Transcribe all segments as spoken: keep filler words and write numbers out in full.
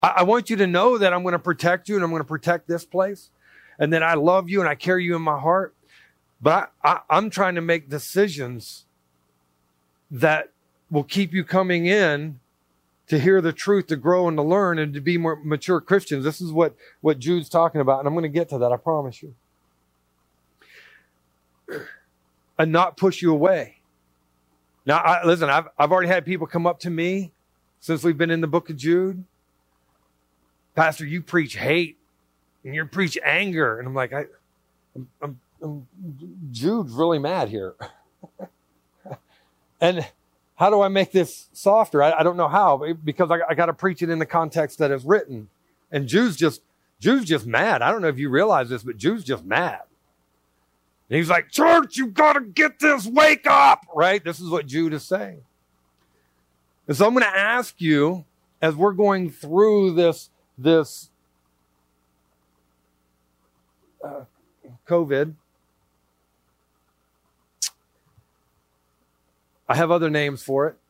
I, I want you to know that I'm going to protect you and I'm going to protect this place and that I love you and I carry you in my heart. But I, I, I'm trying to make decisions that will keep you coming in to hear the truth, to grow and to learn and to be more mature Christians. This is what, what Jude's talking about. And I'm going to get to that. I promise you. And not push you away. Now, I, listen, I've, I've already had people come up to me since we've been in the book of Jude. Pastor, you preach hate and you preach anger. And I'm like, I, I'm, I'm, I'm Jude's really mad here. And how do I make this softer? I, I don't know how, because I, I got to preach it in the context that it's written. And Jude's just, Jude's just mad. I don't know if you realize this, but Jude's just mad. And he's like, church, you got to get this, wake up, right? This is what Jude is saying. And so I'm going to ask you, as we're going through this, this uh, COVID, I have other names for it.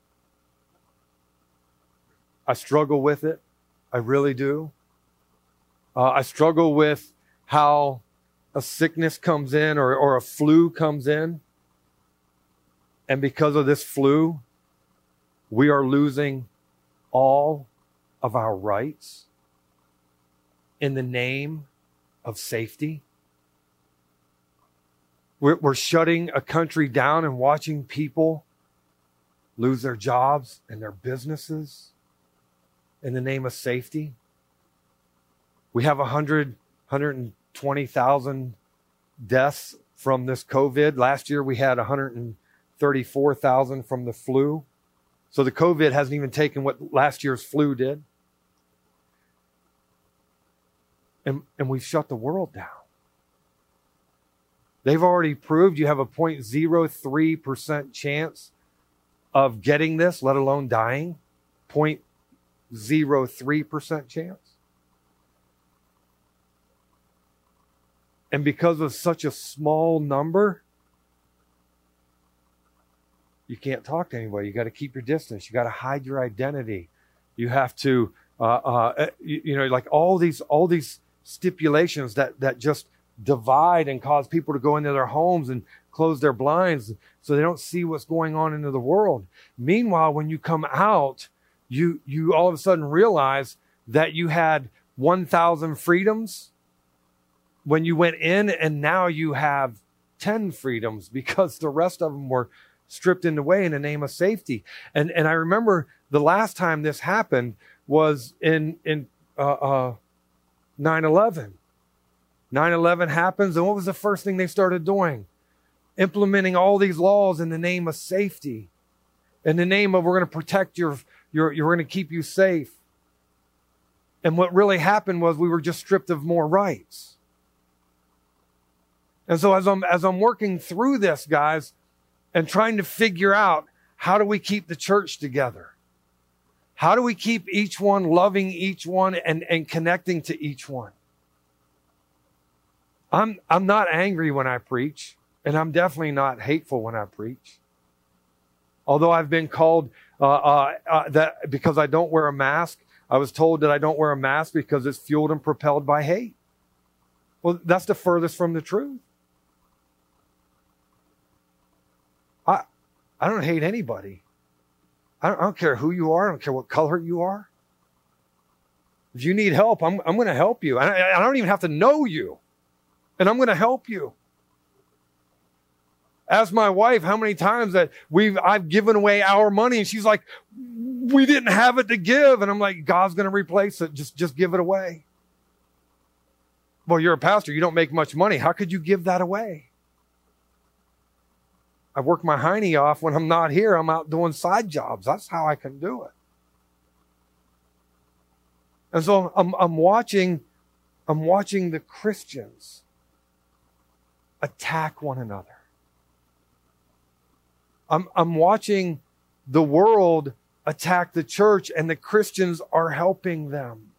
I struggle with it. I really do. Uh, I struggle with how a sickness comes in or, or a flu comes in. And because of this flu, we are losing all of our rights in the name of safety. We're, we're shutting a country down and watching people lose their jobs and their businesses in the name of safety. We have one hundred, one hundred twenty thousand deaths from this COVID. Last year we had one hundred thirty-four thousand from the flu. So the COVID hasn't even taken what last year's flu did. And, and we've shut the world down. They've already proved you have a zero point zero three percent chance of getting this, let alone dying. zero point zero three percent chance. And because of such a small number, you can't talk to anybody. You got to keep your distance. You got to hide your identity. You have to, uh, uh, you, you know, like all these, all these stipulations that, that just divide and cause people to go into their homes and close their blinds so they don't see what's going on into the world. Meanwhile, when you come out, you, you all of a sudden realize that you had one thousand freedoms when you went in, and now you have ten freedoms because the rest of them were stripped in the way in the name of safety. And and I remember the last time this happened was in in uh, uh, nine eleven. nine eleven happens, and what was the first thing they started doing? Implementing all these laws in the name of safety, in the name of we're going to protect your your you're going to keep you safe. And what really happened was we were just stripped of more rights. And so as I'm, as I'm working through this, guys, and trying to figure out how do we keep the church together? How do we keep each one loving each one and, and connecting to each one? I'm, I'm not angry when I preach, and I'm definitely not hateful when I preach. Although I've been called, uh, uh, uh, that because I don't wear a mask, I was told that I don't wear a mask because it's fueled and propelled by hate. Well, that's the furthest from the truth. I, I don't hate anybody. I don't, I don't care who you are. I don't care what color you are. If you need help, I'm, I'm going to help you. I, I don't even have to know you. And I'm going to help you. Ask my wife how many times that we've, I've given away our money, and she's like, we didn't have it to give. And I'm like, God's going to replace it. Just, just give it away. Well, you're a pastor. You don't make much money. How could you give that away? I work my hiney off when I'm not here. I'm out doing side jobs. That's how I can do it. And so I'm, I'm watching, I'm watching the Christians attack one another. I'm, I'm watching the world attack the church, and the Christians are helping them.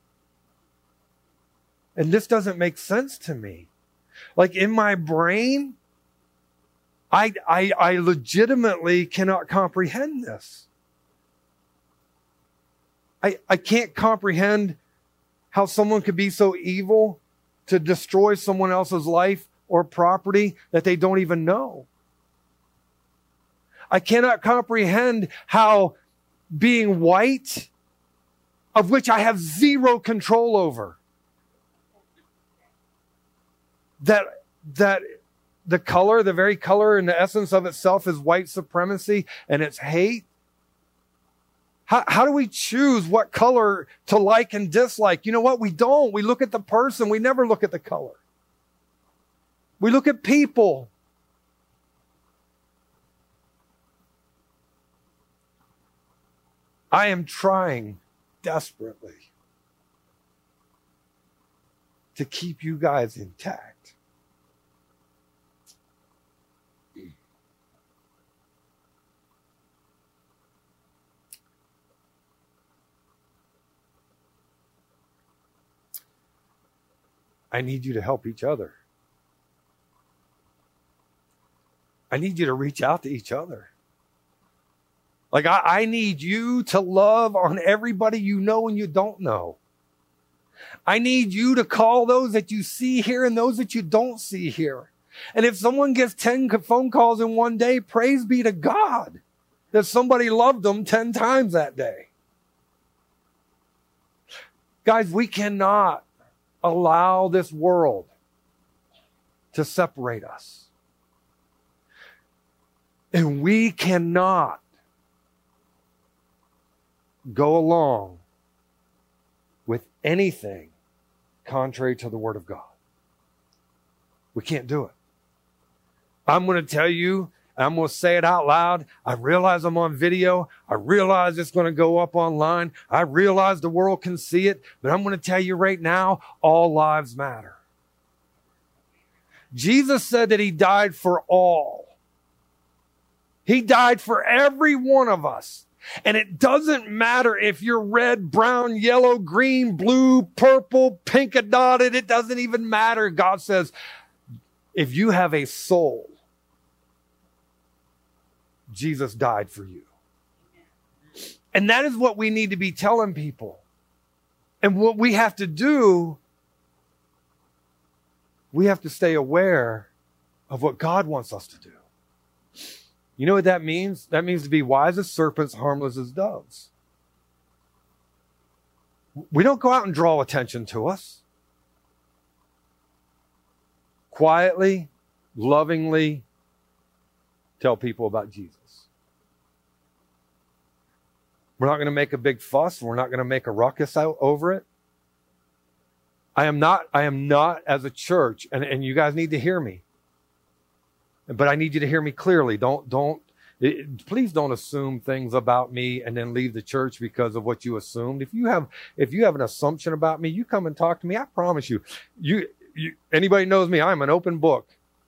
And this doesn't make sense to me. Like in my brain, I, I, I legitimately cannot comprehend this. I, I can't comprehend how someone could be so evil to destroy someone else's life or property that they don't even know. I cannot comprehend how being white, of which I have zero control over, that, that the color, the very color and the essence of itself is white supremacy and it's hate. How, how do we choose what color to like and dislike? You know what? We don't. We look at the person. We never look at the color. We look at people. I am trying desperately to keep you guys intact. I need you to help each other. I need you to reach out to each other. Like, I, I need you to love on everybody you know and you don't know. I need you to call those that you see here and those that you don't see here. And if someone gets ten phone calls in one day, praise be to God that somebody loved them ten times that day. Guys, we cannot allow this world to separate us. And we cannot go along with anything contrary to the Word of God. We can't do it. I'm going to tell you, I'm going to say it out loud. I realize I'm on video. I realize it's going to go up online. I realize the world can see it. But I'm going to tell you right now, all lives matter. Jesus said that he died for all. He died for every one of us. And it doesn't matter if you're red, brown, yellow, green, blue, purple, pink dotted. It doesn't even matter. God says, if you have a soul, Jesus died for you. And that is what we need to be telling people. And what we have to do, we have to stay aware of what God wants us to do. You know what that means? That means to be wise as serpents, harmless as doves. We don't go out and draw attention to us. Quietly, lovingly tell people about Jesus. We're not going to make a big fuss. We're not going to make a ruckus out over it. I am not, I am not as a church, and, and you guys need to hear me. But I need you to hear me clearly. Don't, don't, it, please don't assume things about me and then leave the church because of what you assumed. If you have, if you have an assumption about me, you come and talk to me. I promise you, you, you anybody knows me, I'm an open book.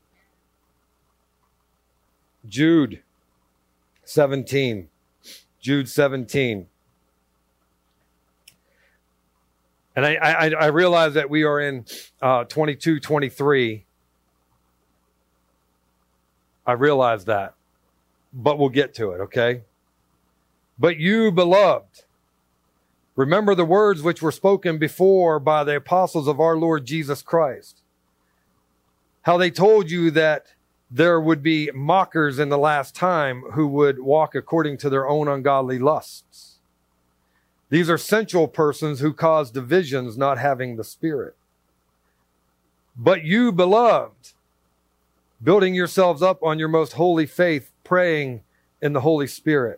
Jude seventeen. Jude seventeen. And I, I, I realize that we are in uh, twenty-two, twenty-three. I realize that. But we'll get to it, okay? But you, beloved, remember the words which were spoken before by the apostles of our Lord Jesus Christ. How they told you that there would be mockers in the last time who would walk according to their own ungodly lusts. These are sensual persons who cause divisions, not having the Spirit. But you, beloved, building yourselves up on your most holy faith, praying in the Holy Spirit.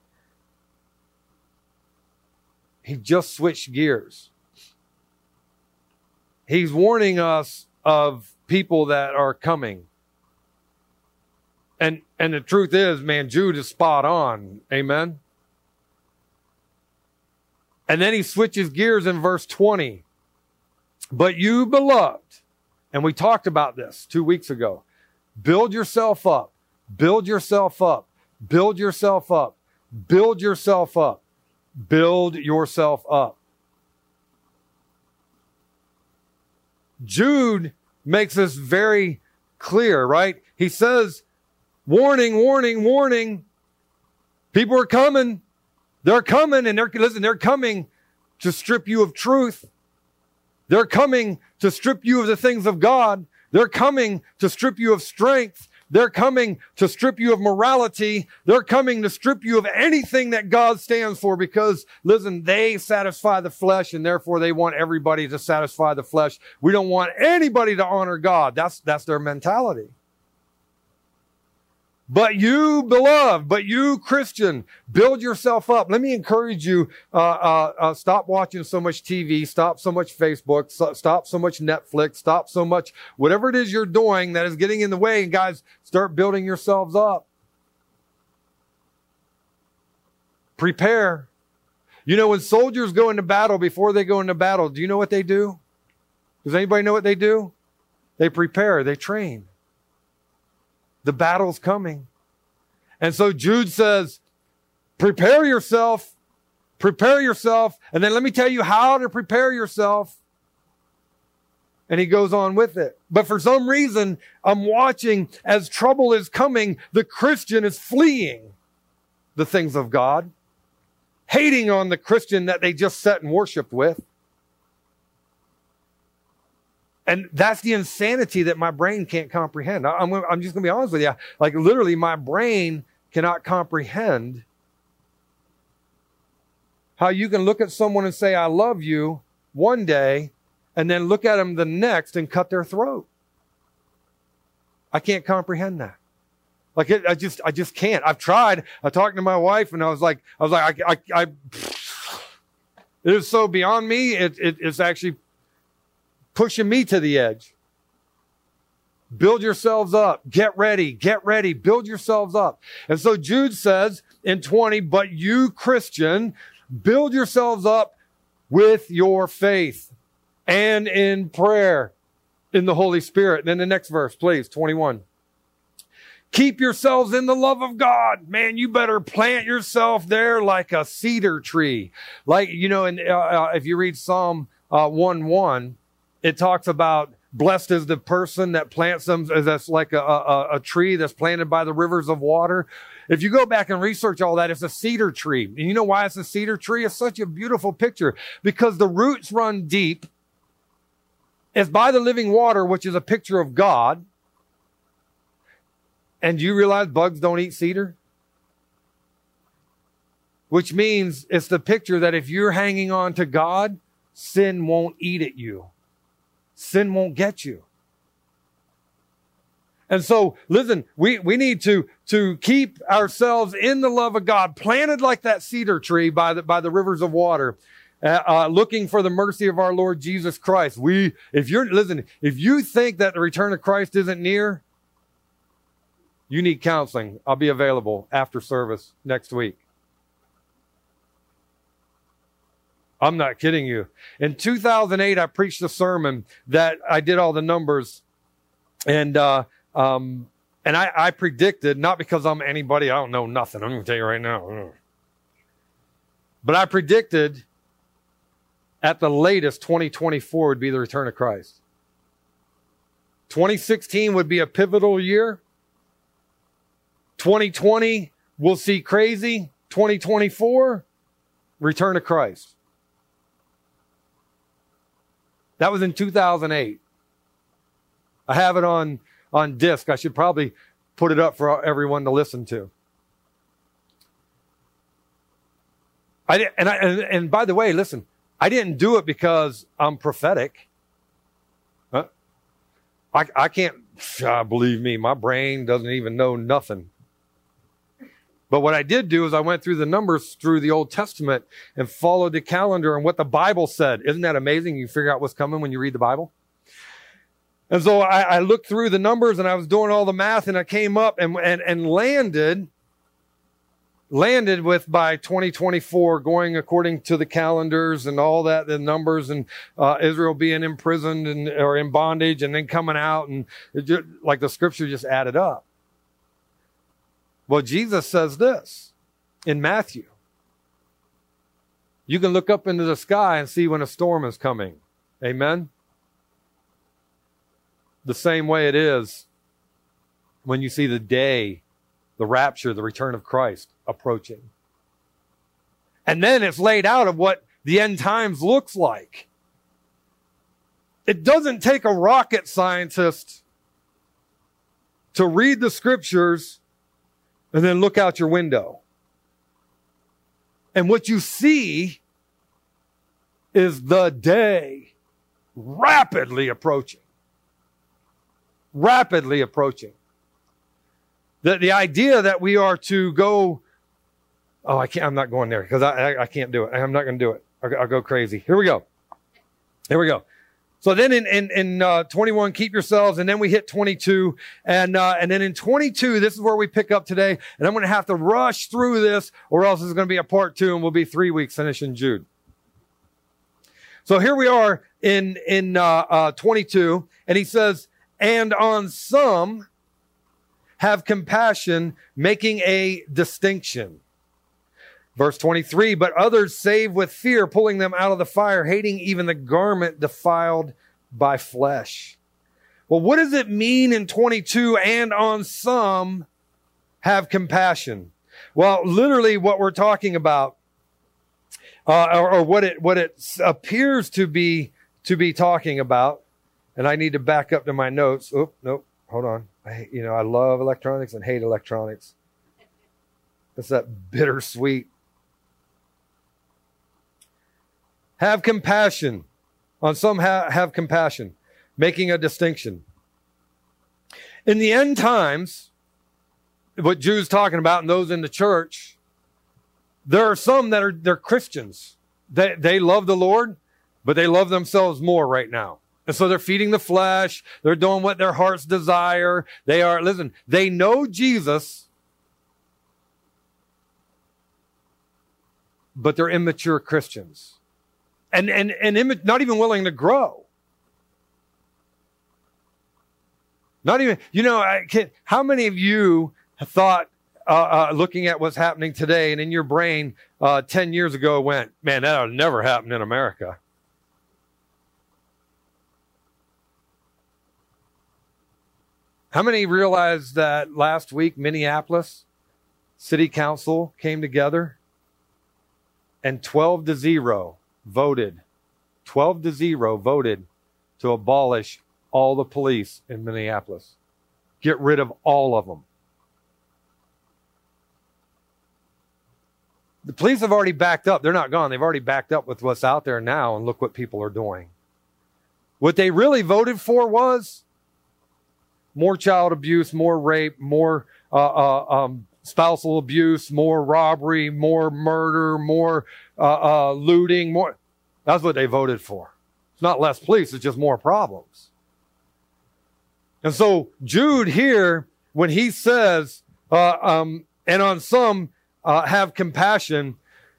He just switched gears. He's warning us of people that are coming. And and the truth is, man, Jude is spot on. Amen. And then he switches gears in verse twenty. But you, beloved, and we talked about this two weeks ago, build yourself up, build yourself up, build yourself up, build yourself up, build yourself up. Jude makes this very clear, right? He says, warning, warning, warning. People are coming. They're coming, and they're, listen, they're coming to strip you of truth. They're coming to strip you of the things of God. They're coming to strip you of strength. They're coming to strip you of morality. They're coming to strip you of anything that God stands for because, listen, they satisfy the flesh and therefore they want everybody to satisfy the flesh. We don't want anybody to honor God. That's, that's their mentality. But you, beloved, but you, Christian, build yourself up. Let me encourage you, uh, uh, uh, stop watching so much T V, stop so much Facebook, so, stop so much Netflix, stop so much, whatever it is you're doing that is getting in the way. And guys, start building yourselves up. Prepare. You know, when soldiers go into battle, before they go into battle, do you know what they do? Does anybody know what they do? They prepare, they train. The battle's coming. And so Jude says, prepare yourself, prepare yourself. And then let me tell you how to prepare yourself. And he goes on with it. But for some reason, I'm watching as trouble is coming, the Christian is fleeing the things of God, hating on the Christian that they just sat and worshiped with. And that's the insanity that my brain can't comprehend. I'm, I'm just going to be honest with you. Like literally my brain cannot comprehend how you can look at someone and say, I love you one day and then look at them the next and cut their throat. I can't comprehend that. Like it, I just, I just can't. I've tried. I talked to my wife and I was like, I was like, I, I, I it is so beyond me. It, it, it's actually pushing me to the edge. Build yourselves up. Get ready. Get ready. Build yourselves up. And so Jude says in twenty, but you, Christian, build yourselves up with your faith and in prayer in the Holy Spirit. And then the next verse, please, twenty-one. Keep yourselves in the love of God. Man, you better plant yourself there like a cedar tree. Like, you know, and uh, if you read Psalm uh, one one, it talks about blessed is the person that plants them that's like a, a, a tree that's planted by the rivers of water. If you go back and research all that, it's a cedar tree. And you know why it's a cedar tree? It's such a beautiful picture because the roots run deep. It's by the living water, which is a picture of God. And do you realize bugs don't eat cedar? Which means it's the picture that if you're hanging on to God, sin won't eat at you. Sin won't get you. And so, listen, we, we need to, to keep ourselves in the love of God, planted like that cedar tree by the, by the rivers of water, uh, uh, looking for the mercy of our Lord Jesus Christ. We, if you're, listen, if you think that the return of Christ isn't near, you need counseling. I'll be available after service next week. I'm not kidding you. In two thousand eight, I preached a sermon that I did all the numbers. And uh, um, and I, I predicted, not because I'm anybody, I don't know nothing. I'm going to tell you right now. But I predicted at the latest, twenty twenty-four would be the return of Christ. twenty sixteen would be a pivotal year. twenty twenty, we'll see crazy. twenty twenty-four, return of Christ. That was in two thousand eight. I have it on, on disc. I should probably put it up for everyone to listen to. I and I and, and by the way, listen, I didn't do it because I'm prophetic. Huh? I I can't. Uh, believe me, my brain doesn't even know nothing. But what I did do is I went through the numbers through the Old Testament and followed the calendar and what the Bible said. Isn't that amazing? You figure out what's coming when you read the Bible. And so I, I looked through the numbers and I was doing all the math and I came up and, and, and landed, landed with by twenty twenty-four going according to the calendars and all that, the numbers and uh, Israel being imprisoned and or in bondage and then coming out and it just, like the scripture just added up. Well, Jesus says this in Matthew. You can look up into the sky and see when a storm is coming. Amen? The same way it is when you see the day, the rapture, the return of Christ approaching. And then it's laid out of what the end times looks like. It doesn't take a rocket scientist to read the scriptures and then look out your window. And what you see is the day rapidly approaching. Rapidly approaching. The, the idea that we are to go, oh, I can't, I'm not going there because I, I, I can't do it. I'm not going to do it. I'll, I'll go crazy. Here we go. Here we go. So then in, in, in uh, twenty-one, keep yourselves. And then we hit twenty-two. And, uh, and then in twenty-two, this is where we pick up today. And I'm going to have to rush through this or else it's going to be a part two and we'll be three weeks finishing Jude. So here we are in, in, uh, uh, twenty-two. And he says, and on some have compassion, making a distinction. Verse twenty-three, but others save with fear, pulling them out of the fire, hating even the garment defiled by flesh. Well, what does it mean in twenty-two, and on some have compassion? Well, literally what we're talking about, uh, or, or what it, what it appears to be, to be talking about, and I need to back up to my notes. Oh, nope, hold on. I, you know, I love electronics and hate electronics. It's that bittersweet. Have compassion. On some ha- have compassion, making a distinction. In the end times, what Jude's talking about and those in the church, there are some that are, they're Christians. They, they love the Lord, but they love themselves more right now. And so they're feeding the flesh. They're doing what their hearts desire. They are, listen, they know Jesus, but they're immature Christians. And, and, and imma- not even willing to grow. Not even, you know, I can, how many of you have thought, uh, uh, looking at what's happening today and in your brain, uh, ten years ago went, man, that'll never happen in America. How many realized that last week, Minneapolis City Council came together and twelve to zero voted, twelve to zero voted to abolish all the police in Minneapolis. Get rid of all of them. The police have already backed up. They're not gone. They've already backed up with what's out there now, and look what people are doing. What they really voted for was more child abuse, more rape, more uh, uh, um, spousal abuse, more robbery, more murder, more uh, uh, looting, more. That's what they voted for. It's not less police, it's just more problems. And so Jude here, when he says, uh, um, and on some uh, have compassion,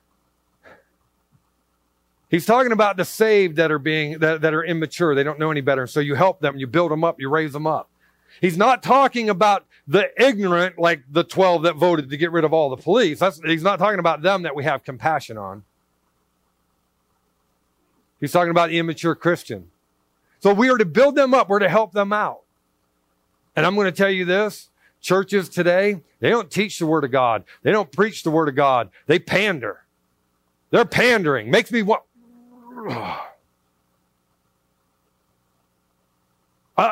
he's talking about the saved that are being, that, that are immature. They don't know any better. So you help them, you build them up, you raise them up. He's not talking about the ignorant, like the twelve that voted to get rid of all the police. That's, he's not talking about them that we have compassion on. He's talking about the immature Christian. So we are to build them up. We're to help them out. And I'm going to tell you this. Churches today, they don't teach the Word of God. They don't preach the Word of God. They pander. They're pandering. Makes me want... Uh,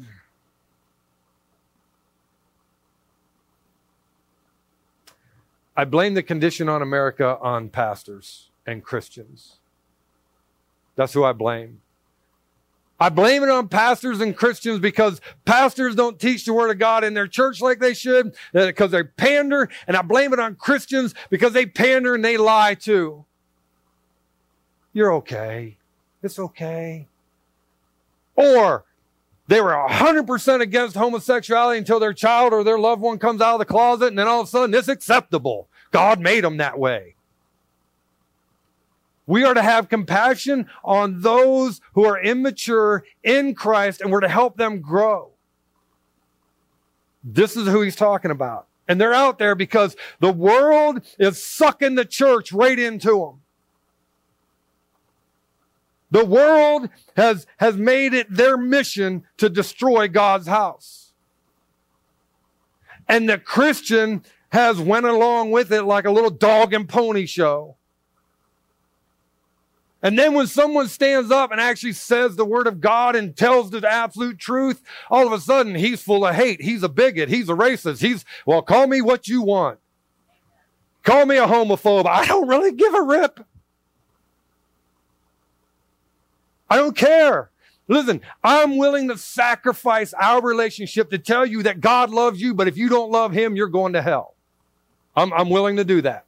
I blame the condition on America on pastors and Christians. That's who I blame. I blame it on pastors and Christians because pastors don't teach the Word of God in their church like they should, because they pander, and I blame it on Christians because they pander and they lie too. You're okay. It's okay. Or they were one hundred percent against homosexuality until their child or their loved one comes out of the closet, and then all of a sudden it's acceptable. God made them that way. We are to have compassion on those who are immature in Christ, and we're to help them grow. This is who he's talking about. And they're out there because the world is sucking the church right into them. The world has, has made it their mission to destroy God's house. And the Christian has went along with it like a little dog and pony show. And then when someone stands up and actually says the word of God and tells the absolute truth, all of a sudden he's full of hate. He's a bigot. He's a racist. He's, well, call me what you want. Call me a homophobe. I don't really give a rip. I don't care. Listen, I'm willing to sacrifice our relationship to tell you that God loves you, but if you don't love him, you're going to hell. I'm, I'm willing to do that.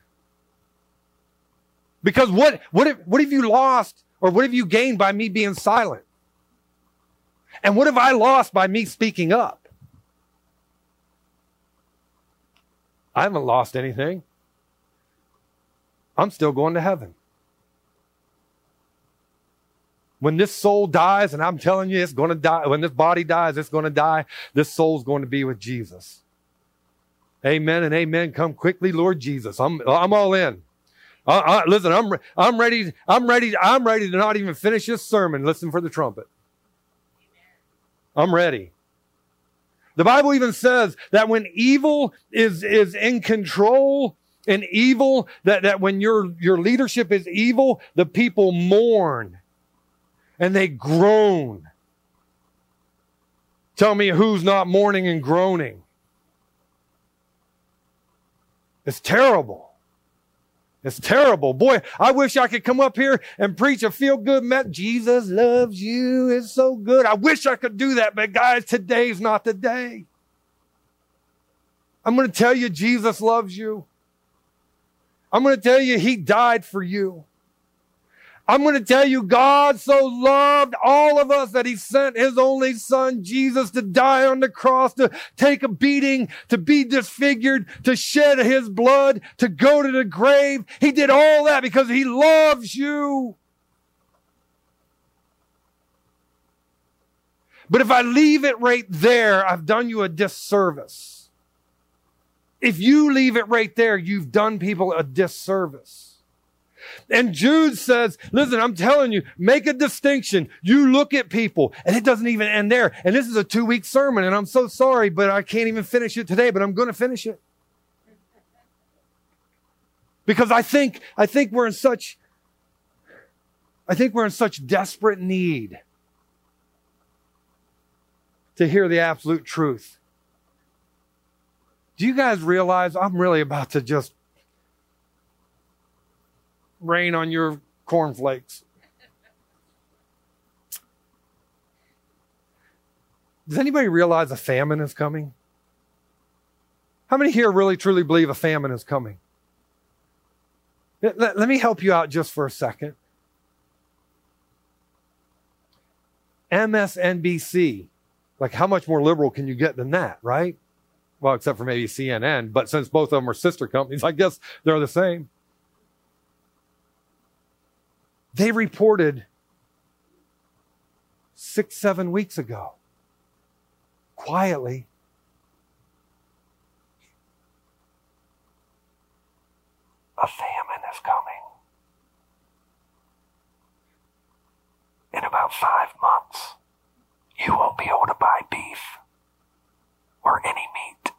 Because what, what, if, what have you lost or what have you gained by me being silent? And what have I lost by me speaking up? I haven't lost anything. I'm still going to heaven. When this soul dies, and I'm telling you, it's going to die. When this body dies, it's going to die. This soul's going to be with Jesus. Amen and amen. Come quickly, Lord Jesus. I'm, I'm all in. Uh, uh, listen, I'm, I'm ready. I'm ready. I'm ready to not even finish this sermon. Listen for the trumpet. I'm ready. The Bible even says that when evil is, is in control and evil, that, that when your, your leadership is evil, the people mourn and they groan. Tell me who's not mourning and groaning. It's terrible. It's terrible. Boy, I wish I could come up here and preach a feel-good message. Jesus loves you. It's so good. I wish I could do that, but guys, today's not the day. I'm going to tell you Jesus loves you. I'm going to tell you he died for you. I'm going to tell you God so loved all of us that he sent his only son, Jesus, to die on the cross, to take a beating, to be disfigured, to shed his blood, to go to the grave. He did all that because he loves you. But if I leave it right there, I've done you a disservice. If you leave it right there, you've done people a disservice. And Jude says, listen, I'm telling you, make a distinction. You look at people, and it doesn't even end there. And this is a two-week sermon, and I'm so sorry, but I can't even finish it today, but I'm going to finish it. Because I think, I think we're in such, I think we're in such desperate need to hear the absolute truth. Do you guys realize I'm really about to just rain on your cornflakes? Does anybody realize a famine is coming? How many here really truly believe a famine is coming? Let, let, let me help you out just for a second. M S N B C. Like, how much more liberal can you get than that, right? Well, except for maybe C N N. But since both of them are sister companies, I guess they're the same. They reported six, seven weeks ago, quietly, a famine is coming. In about five months, you won't be able to buy beef or any meat.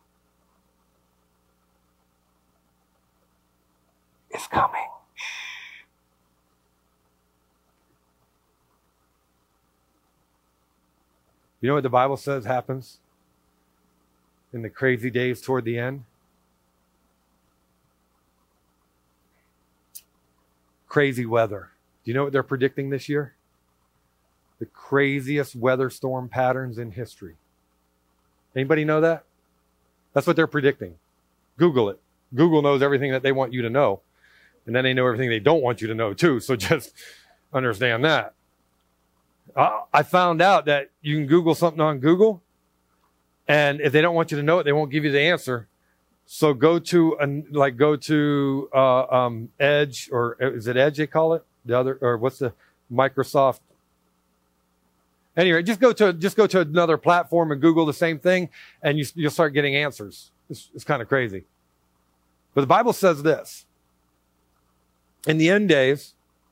It's coming. You know what the Bible says happens in the crazy days toward the end? Crazy weather. Do you know what they're predicting this year? The craziest weather storm patterns in history. Anybody know that? That's what they're predicting. Google it. Google knows everything that they want you to know. And then they know everything they don't want you to know too. So just understand that. I found out that you can Google something on Google, and if they don't want you to know it, they won't give you the answer. So go to like go to uh, um, Edge, or is it Edge they call it? The other, or what's the Microsoft? Anyway, just go to just go to another platform and Google the same thing, and you, you'll start getting answers. It's, it's kind of crazy. But the Bible says this: in the end days,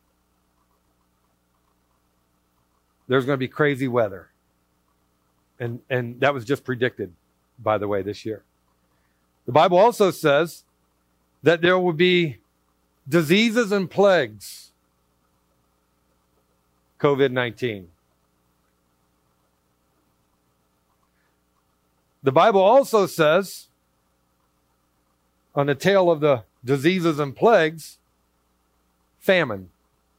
there's going to be crazy weather. And, and that was just predicted, by the way, this year. The Bible also says that there will be diseases and plagues COVID nineteen. The Bible also says, on the tail of the diseases and plagues, famine.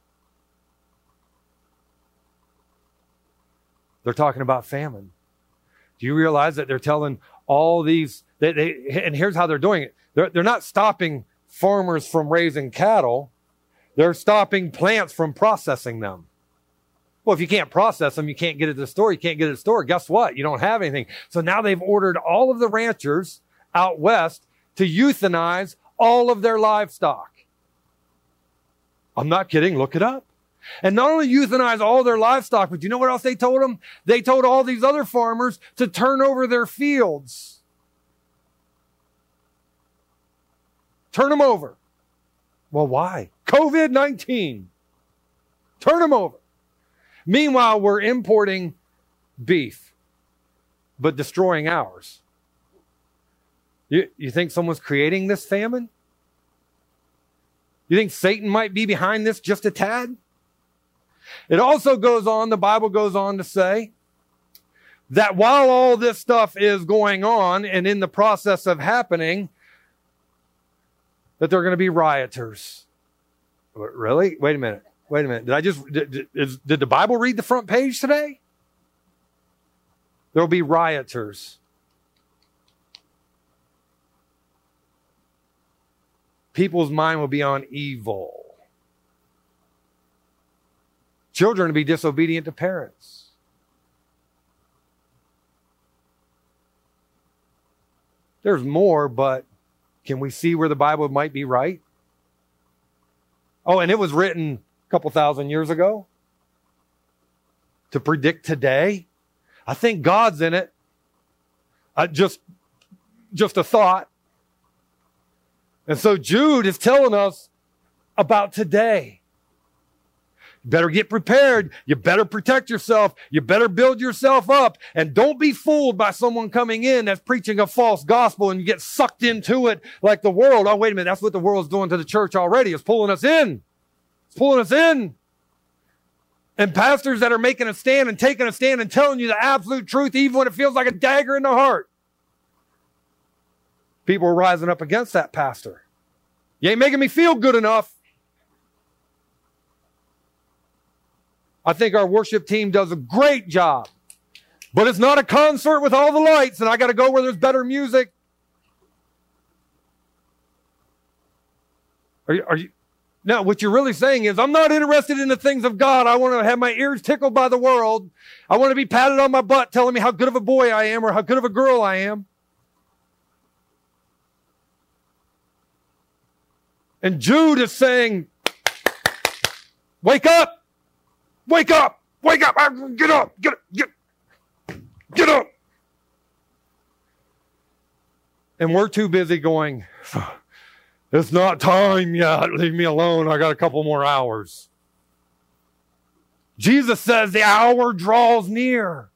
They're talking about famine. Do you realize that they're telling all these, they, they, and here's how they're doing it. They're, they're not stopping farmers from raising cattle. They're stopping plants from processing them. Well, if you can't process them, you can't get it to the store. You can't get it to the store. Guess what? You don't have anything. So now they've ordered all of the ranchers out west to euthanize all of their livestock. I'm not kidding. Look it up. And not only euthanize all their livestock, but you know what else they told them? They told all these other farmers to turn over their fields. Turn them over. Well, why? COVID nineteen. Turn them over. Meanwhile, we're importing beef, but destroying ours. You, you think someone's creating this famine? You think Satan might be behind this just a tad? It also goes on, the Bible goes on to say that while all this stuff is going on and in the process of happening, that there are going to be rioters. Really? Wait a minute. Wait a minute. Did I just, did, did, is, did the Bible read the front page today? There will be rioters. People's mind will be on evil. Children will be disobedient to parents. There's more, but can we see where the Bible might be right? Oh, and it was written a couple thousand years ago to predict today. I think God's in it. Uh, just, just a thought. And so Jude is telling us about today. You better get prepared. You better protect yourself. You better build yourself up. And don't be fooled by someone coming in that's preaching a false gospel and you get sucked into it like the world. Oh, wait a minute. That's what the world's doing to the church already. It's pulling us in. It's pulling us in. And pastors that are making a stand and taking a stand and telling you the absolute truth, even when it feels like a dagger in the heart. People are rising up against that pastor. You ain't making me feel good enough. I think our worship team does a great job. But it's not a concert with all the lights, and I got to go where there's better music. Are you, are you? No, what you're really saying is, I'm not interested in the things of God. I want to have my ears tickled by the world. I want to be patted on my butt telling me how good of a boy I am or how good of a girl I am. And Jude is saying, wake up. Wake up! Wake up! Get up! Get up! Get, get up! And we're too busy going, it's not time yet. Leave me alone. I got a couple more hours. Jesus says the hour draws near.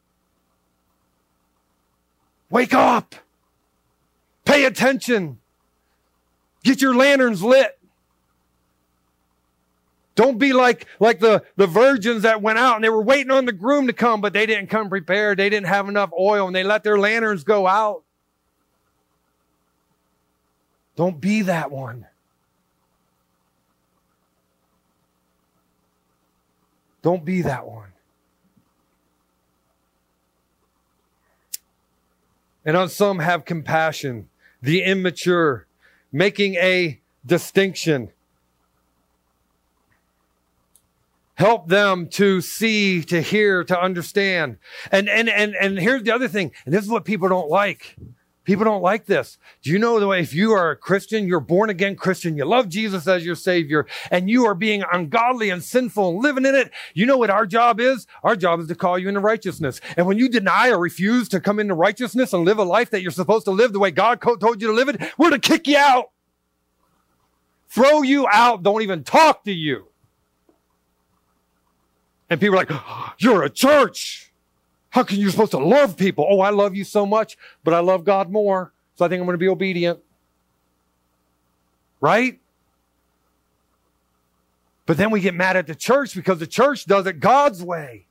Wake up! Pay attention. Get your lanterns lit. Don't be like, like the, the virgins that went out and they were waiting on the groom to come, but they didn't come prepared. They didn't have enough oil and they let their lanterns go out. Don't be that one. Don't be that one. And on some have compassion, the immature, making a distinction. Help them to see, to hear, to understand. And, and, and, and here's the other thing. And this is what people don't like. People don't like this. Do you know the way if you are a Christian, you're born again Christian, you love Jesus as your Savior, and you are being ungodly and sinful and living in it, you know what our job is? Our job is to call you into righteousness. And when you deny or refuse to come into righteousness and live a life that you're supposed to live the way God told you to live it, we're to kick you out. Throw you out. Don't even talk to you. And people are like, oh, you're a church. How can you supposed to love people? Oh, I love you so much, but I love God more. So I think I'm going to be obedient. Right? But then we get mad at the church because the church does it God's way.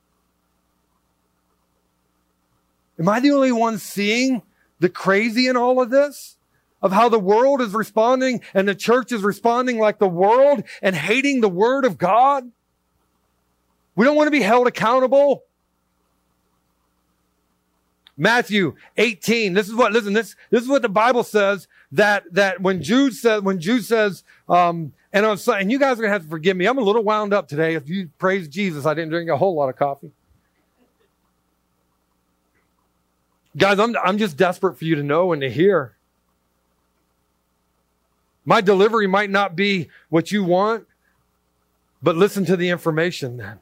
Am I the only one seeing the crazy in all of this? Of how the world is responding and the church is responding like the world and hating the word of God? We don't want to be held accountable. Matthew eighteen. This is what, listen, this, this is what the Bible says that, that when Jude says, when Jude says, um, and on Sunday, and you guys are going to have to forgive me. I'm a little wound up today. If you praise Jesus, I didn't drink a whole lot of coffee. Guys, I'm, I'm just desperate for you to know and to hear. My delivery might not be what you want, but listen to the information then.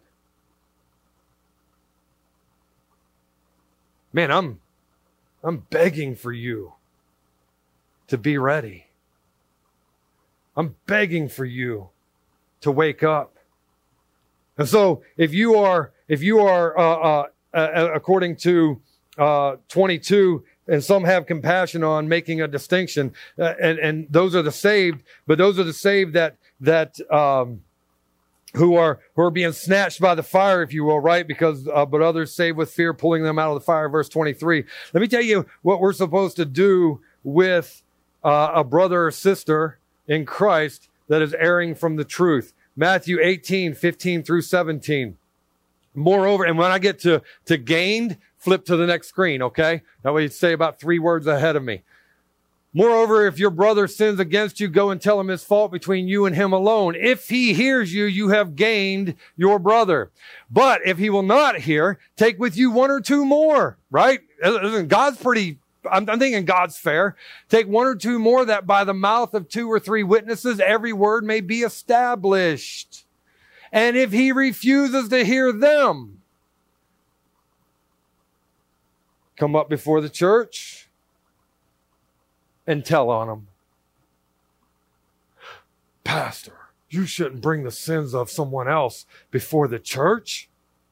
Man, I'm, I'm begging for you to be ready. I'm begging for you to wake up. And so if you are, if you are, uh, uh, uh according to, uh, twenty-two, and some have compassion on making a distinction, uh, and, and those are the saved, but those are the saved that, that, um, who are, who are being snatched by the fire, if you will, right? Because, uh, but others saved with fear, pulling them out of the fire, verse twenty-three. Let me tell you what we're supposed to do with, uh, a brother or sister in Christ that is erring from the truth. Matthew eighteen, fifteen through seventeen. Moreover, and when I get to, to gained, flip to the next screen, okay? That way you say about three words ahead of me. Moreover, if your brother sins against you, go and tell him his fault between you and him alone. If he hears you, you have gained your brother. But if he will not hear, take with you one or two more, right? God's pretty, I'm, I'm thinking God's fair. Take one or two more, that by the mouth of two or three witnesses, every word may be established. And if he refuses to hear them, come up before the church and tell on them. Pastor, you shouldn't bring the sins of someone else before the church.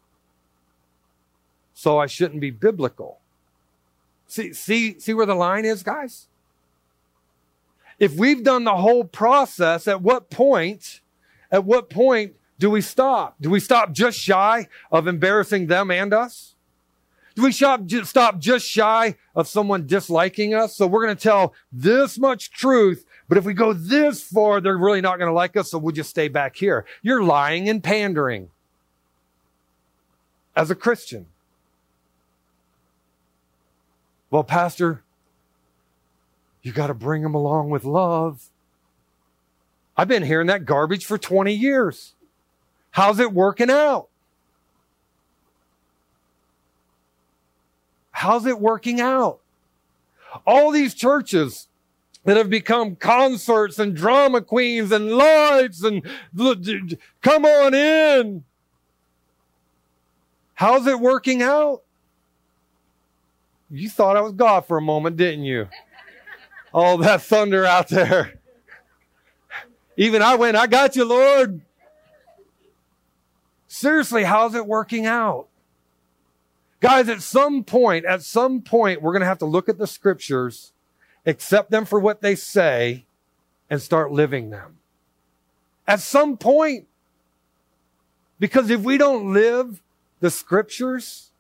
So I shouldn't be biblical. See, see, see where the line is, guys? If we've done the whole process, at what point, at what point do we stop? Do we stop just shy of embarrassing them and us? Do we stop just shy of someone disliking us? So we're going to tell this much truth, but if we go this far, they're really not going to like us, so we'll just stay back here. You're lying and pandering as a Christian. Well, Pastor, you got to bring them along with love. I've been hearing that garbage for twenty years. How's it working out? How's it working out? All these churches that have become concerts and drama queens and lights and come on in. How's it working out? You thought I was God for a moment, didn't you? All that thunder out there. Even I went, I got you, Lord. Seriously, how's it working out? Guys, at some point, at some point, we're going to have to look at the scriptures, accept them for what they say, and start living them. At some point. Because if we don't live the scriptures,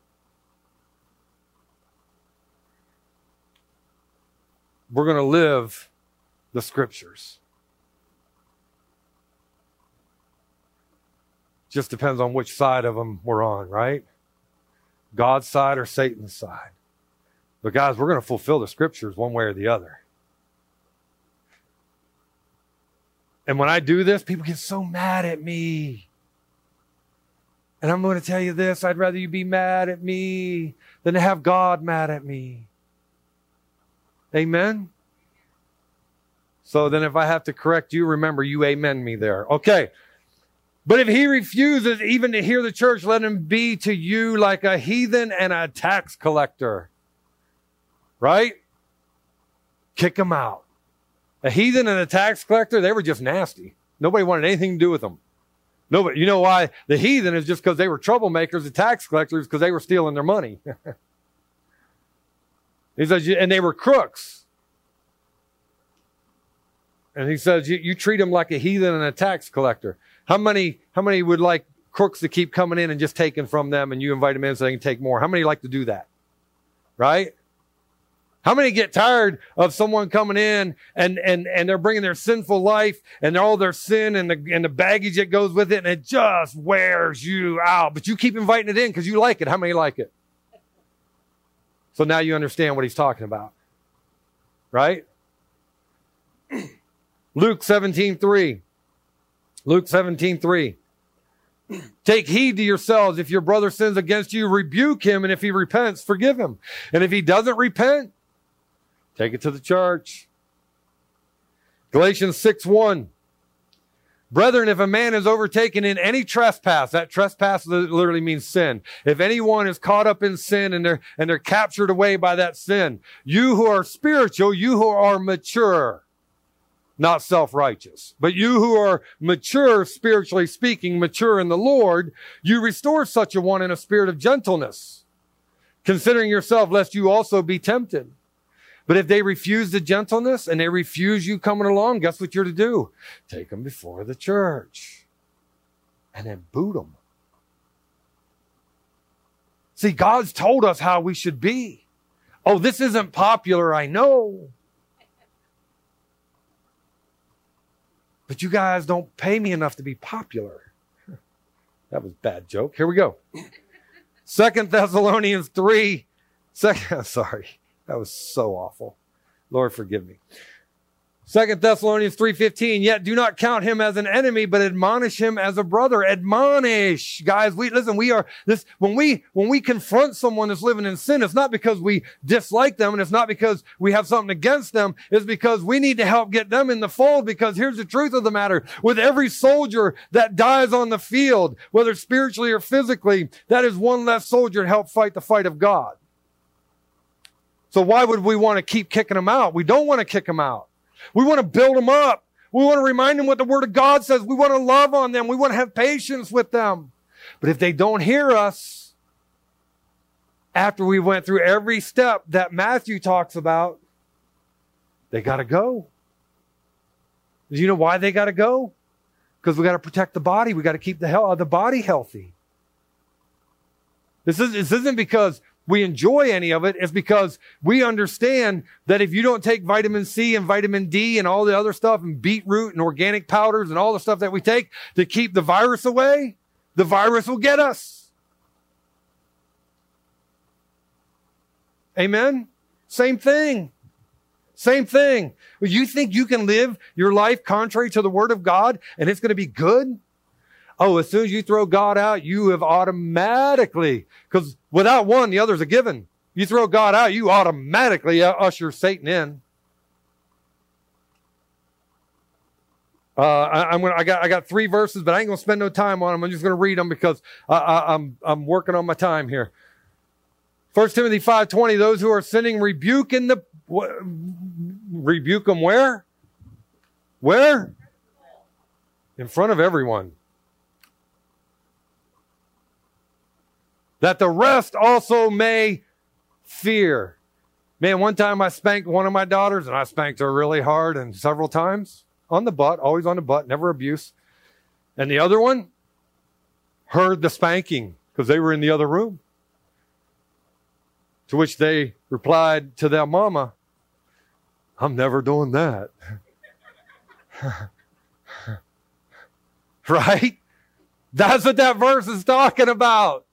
we're going to live the scriptures. Just depends on which side of them we're on, right? God's side or Satan's side. But guys, we're going to fulfill the scriptures one way or the other. And when I do this, people get so mad at me. And I'm going to tell you this, I'd rather you be mad at me than to have God mad at me. Amen? So then if I have to correct you, remember you amen me there. Okay. But if he refuses even to hear the church, let him be to you like a heathen and a tax collector. Right? Kick him out. A heathen and a tax collector, they were just nasty. Nobody wanted anything to do with them. Nobody. You know why? The heathen is just because they were troublemakers. The tax collectors because they were stealing their money. He says, and they were crooks. And he says, you, you treat them like a heathen and a tax collector. How many, how many would like crooks to keep coming in and just taking from them and you invite them in so they can take more? How many like to do that? Right? How many get tired of someone coming in and, and, and they're bringing their sinful life and all their sin and the, and the baggage that goes with it, and it just wears you out, but you keep inviting it in because you like it. How many like it? So now you understand what he's talking about. Right? Luke seventeen three. Luke seventeen three. Take heed to yourselves. If your brother sins against you, rebuke him. And if he repents, forgive him. And if he doesn't repent, take it to the church. Galatians six one. Brethren, if a man is overtaken in any trespass, that trespass literally means sin. If anyone is caught up in sin and they're, and they're captured away by that sin, you who are spiritual, you who are mature, not self-righteous, but you who are mature, spiritually speaking, mature in the Lord, you restore such a one in a spirit of gentleness, considering yourself, lest you also be tempted. But if they refuse the gentleness and they refuse you coming along, guess what you're to do? Take them before the church and then boot them. See, God's told us how we should be. Oh, this isn't popular, I know. But you guys don't pay me enough to be popular. That was a bad joke. Here we go. Second Thessalonians three. Second, sorry. That was so awful. Lord, forgive me. Second Thessalonians three fifteen. Yet do not count him as an enemy, but admonish him as a brother. Admonish. Guys, we listen, we are this when we when we confront someone that's living in sin, it's not because we dislike them and it's not because we have something against them. It's because we need to help get them in the fold, because here's the truth of the matter. With every soldier that dies on the field, whether spiritually or physically, that is one less soldier to help fight the fight of God. So why would we want to keep kicking them out? We don't want to kick them out. We want to build them up. We want to remind them what the Word of God says. We want to love on them. We want to have patience with them. But if they don't hear us, after we went through every step that Matthew talks about, they got to go. Do you know why they got to go? Because we got to protect the body. We got to keep the, health, the body healthy. This, is, this isn't because we enjoy any of it. Is because we understand that if you don't take vitamin C and vitamin D and all the other stuff and beetroot and organic powders and all the stuff that we take to keep the virus away, the virus will get us. Amen? Same thing. Same thing. You think you can live your life contrary to the Word of God and it's going to be good? Oh, as soon as you throw God out, you have automatically, because without one, the other's a given. You throw God out, you automatically usher Satan in. Uh, I, I'm gonna, I got, I got three verses, but I ain't gonna spend no time on them. I'm just gonna read them because I, I, I'm, I'm working on my time here. First Timothy five twenty. Those who are sinning, rebuke in the wh- rebuke them where? Where? In front of everyone. That the rest also may fear. Man, one time I spanked one of my daughters, and I spanked her really hard and several times on the butt, always on the butt, never abuse. And the other one heard the spanking because they were in the other room. To which they replied to their mama, I'm never doing that. Right? That's what that verse is talking about.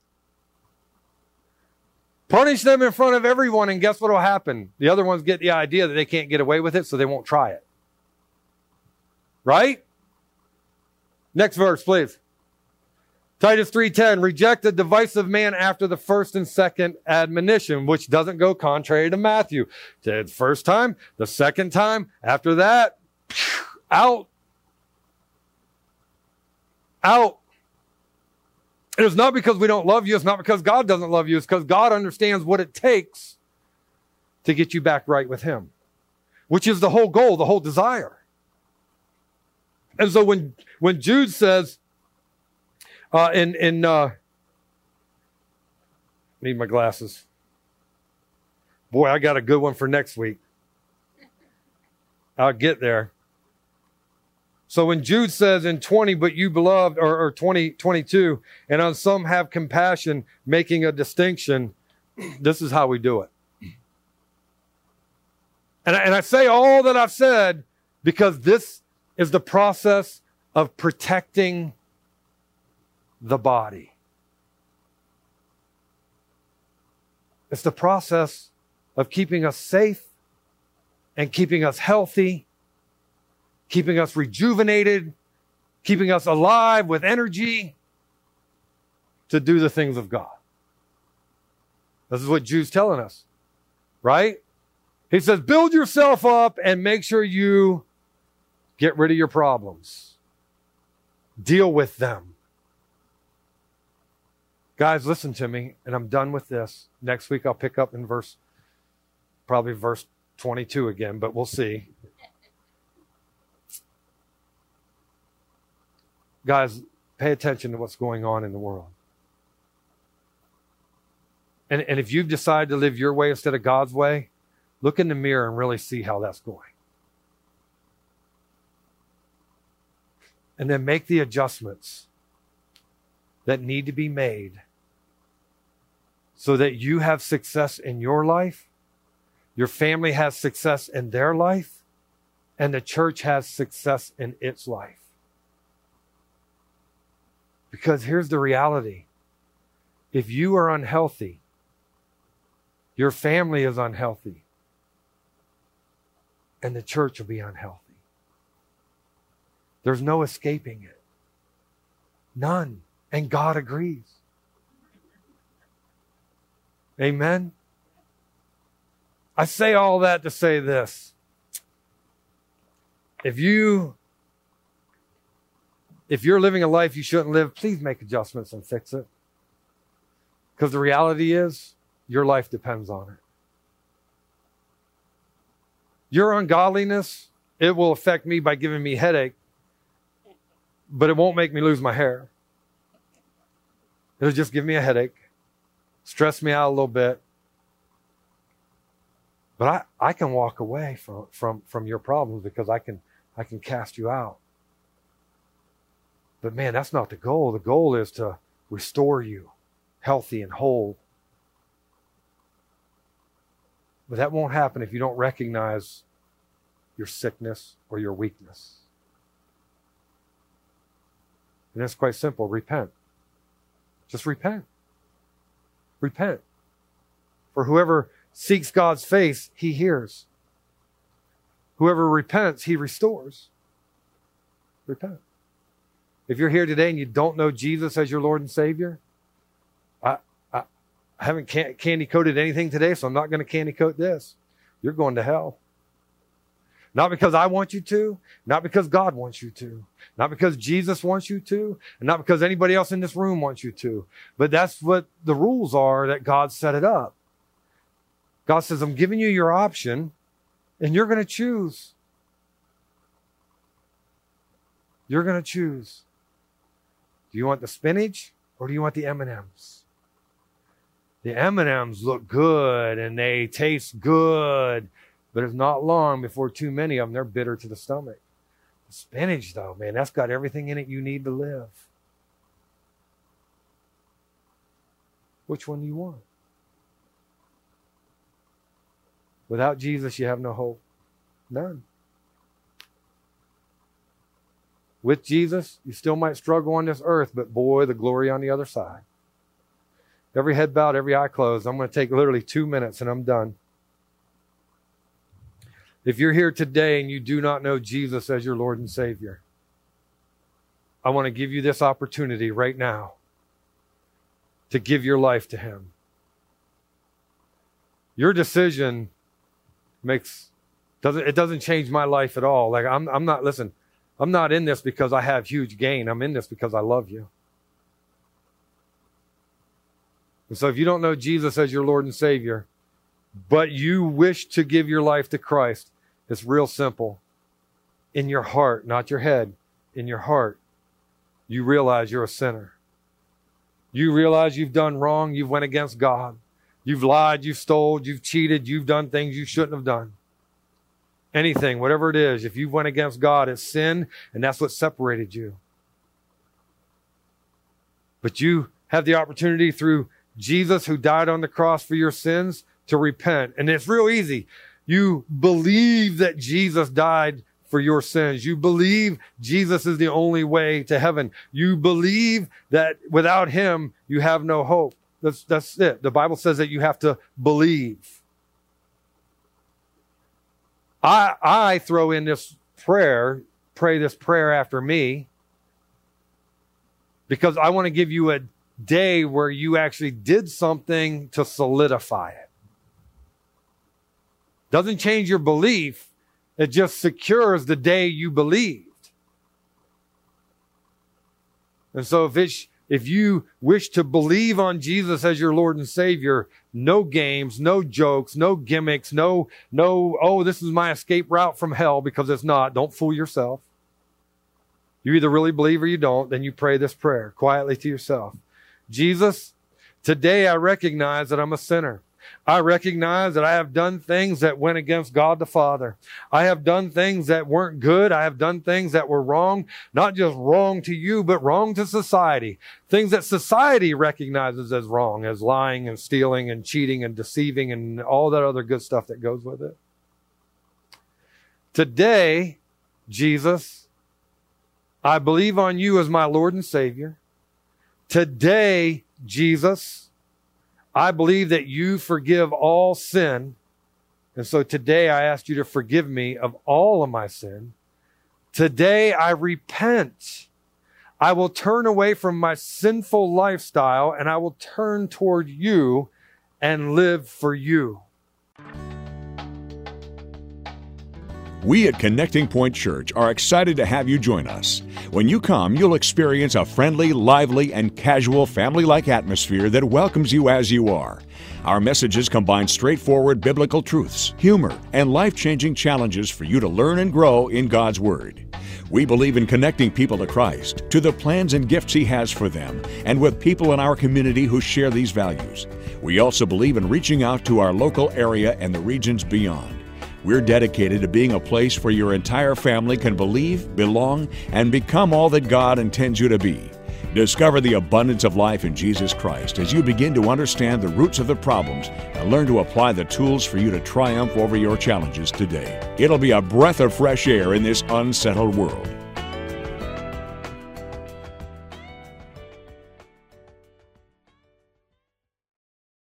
Punish them in front of everyone, and guess what will happen? The other ones get the idea that they can't get away with it, so they won't try it. Right? Next verse, please. Titus three ten, reject the divisive man after the first and second admonition, which doesn't go contrary to Matthew. The first time, the second time, after that, out. Out. And it's not because we don't love you. It's not because God doesn't love you. It's because God understands what it takes to get you back right with Him, which is the whole goal, the whole desire. And so when, when Jude says, uh, in, in, uh, need my glasses. Boy, I got a good one for next week. I'll get there. So when Jude says in twenty, but you beloved, or, or twenty, twenty-two, and on some have compassion, making a distinction, this is how we do it. And I, and I say all that I've said because this is the process of protecting the body. It's the process of keeping us safe and keeping us healthy, keeping us rejuvenated, keeping us alive with energy to do the things of God. This is what Jude's telling us, right? He says, build yourself up and make sure you get rid of your problems. Deal with them. Guys, listen to me, and I'm done with this. Next week I'll pick up in verse, probably verse twenty-two again, but we'll see. Guys, pay attention to what's going on in the world. And, and if you've decided to live your way instead of God's way, look in the mirror and really see how that's going. And then make the adjustments that need to be made so that you have success in your life, your family has success in their life, and the church has success in its life. Because here's the reality. If you are unhealthy, your family is unhealthy, and the church will be unhealthy. There's no escaping it. None. And God agrees. Amen? I say all that to say this. If you If you're living a life you shouldn't live, please make adjustments and fix it. Because the reality is, your life depends on it. Your ungodliness, it will affect me by giving me headache, but it won't make me lose my hair. It'll just give me a headache, stress me out a little bit. But I, I can walk away from, from, from your problems because I can, I can cast you out. But man, that's not the goal. The goal is to restore you healthy and whole. But that won't happen if you don't recognize your sickness or your weakness. And it's quite simple. Repent. Just repent. Repent. For whoever seeks God's face, he hears. Whoever repents, he restores. Repent. If you're here today and you don't know Jesus as your Lord and Savior, I, I, I haven't can- candy coated anything today, so I'm not going to candy coat this. You're going to hell. Not because I want you to, not because God wants you to, not because Jesus wants you to, and not because anybody else in this room wants you to. But that's what the rules are that God set it up. God says, I'm giving you your option, and you're going to choose. You're going to choose. Do you want the spinach or do you want the M and M's? The M and M's look good and they taste good, but it's not long before too many of them, they're bitter to the stomach. The spinach, though, man, that's got everything in it you need to live. Which one do you want? Without Jesus, you have no hope. None. With Jesus, you still might struggle on this earth, but boy, the glory on the other side. Every head bowed, every eye closed. I'm going to take literally two minutes and I'm done. If you're here today and you do not know Jesus as your Lord and Savior, I want to give you this opportunity right now to give your life to Him. Your decision makes, doesn't, it doesn't change my life at all. Like I'm, I'm not, listen, I'm not in this because I have huge gain. I'm in this because I love you. And so if you don't know Jesus as your Lord and Savior, but you wish to give your life to Christ, it's real simple. In your heart, not your head, in your heart, you realize you're a sinner. You realize you've done wrong. You've went against God. You've lied. You've stole. You've cheated. You've done things you shouldn't have done. anything, whatever it is, if you went against God, it's sin, and that's what separated you. But you have the opportunity through Jesus, who died on the cross for your sins, to repent. And it's real easy. You believe that Jesus died for your sins. You believe Jesus is the only way to heaven. You believe that without him, you have no hope. That's, that's it. The Bible says that you have to believe. I, I throw in this prayer, pray this prayer after me, because I want to give you a day where you actually did something to solidify it. Doesn't change your belief. It just secures the day you believed. And so if it's, if you wish to believe on Jesus as your Lord and Savior, no games, no jokes, no gimmicks, no, no, oh, this is my escape route from hell, because it's not. Don't fool yourself. You either really believe or you don't. Then you pray this prayer quietly to yourself. Jesus, today I recognize that I'm a sinner. I recognize that I have done things that went against God the Father. I have done things that weren't good. I have done things that were wrong, not just wrong to you, but wrong to society. Things that society recognizes as wrong, as lying and stealing and cheating and deceiving and all that other good stuff that goes with it. Today, Jesus, I believe on you as my Lord and Savior. Today, Jesus, I believe that you forgive all sin. And so today I ask you to forgive me of all of my sin. Today I repent. I will turn away from my sinful lifestyle and I will turn toward you and live for you. We at Connecting Point Church are excited to have you join us. When you come, you'll experience a friendly, lively, and casual family-like atmosphere that welcomes you as you are. Our messages combine straightforward biblical truths, humor, and life-changing challenges for you to learn and grow in God's Word. We believe in connecting people to Christ, to the plans and gifts He has for them, and with people in our community who share these values. We also believe in reaching out to our local area and the regions beyond. We're dedicated to being a place where your entire family can believe, belong, and become all that God intends you to be. Discover the abundance of life in Jesus Christ as you begin to understand the roots of the problems and learn to apply the tools for you to triumph over your challenges today. It'll be a breath of fresh air in this unsettled world.